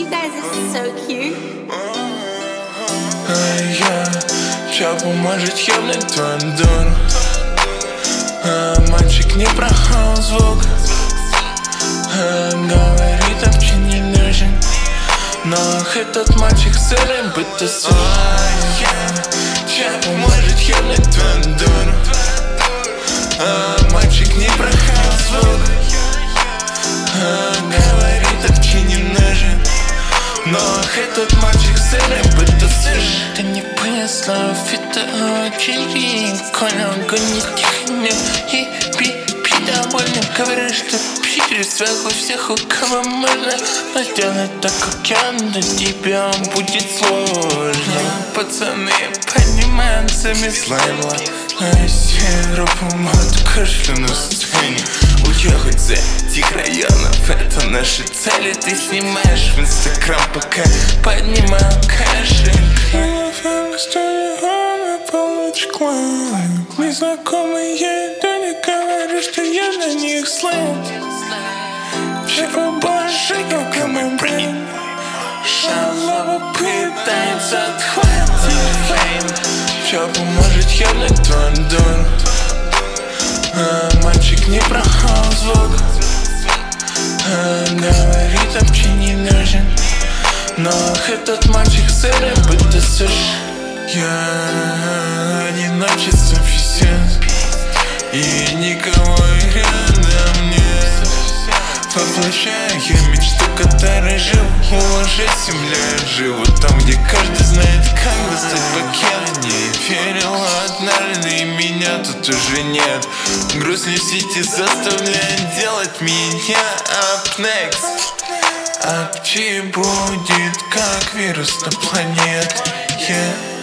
You guys are so cute. Чё поможет ёбнуть твою дуру? Мальчик не прохал звук. Говорит, вообще не нужен. Но этот мальчик сырым будто суп. Чё поможет ёбнуть твою дуру? Мальчик не прохал звук. Говорит, вообще не нужен. Но этот мальчик сырым будто сыш. Ты не понесла, это очень прикольно. Гонит тихо и пи довольно. Говоришь, что пи сверху всех, у кого можно. Но сделать так, как я, для тебя будет сложно. Пацаны поднимают сами слайма. Европу мат кашлю на сцене. Уехать за этих районов, это наши цели. Ты снимаешь в Инстаграм, пока поднимаю кошелек. Незнакомые, да не говорю, что я на них слэм. Все побольше, как мы бронит. Шалава пытается отхватить фейм. Чё поможет ёбнуть твою дуру? Мальчик не прохал звук. Говорит, вообще не нужен. Но этот мальчик сырым будто суш. Я одиночеством физен. И никого рядом нет. Воплощаю я мечту, которой жил. Уже 7 лет живу там, где каждый знает, как достать пакет. Не верил однажды, и меня тут уже нет. Грустные сети заставляют делать меня up next. А чьи будет, как вирус на планете?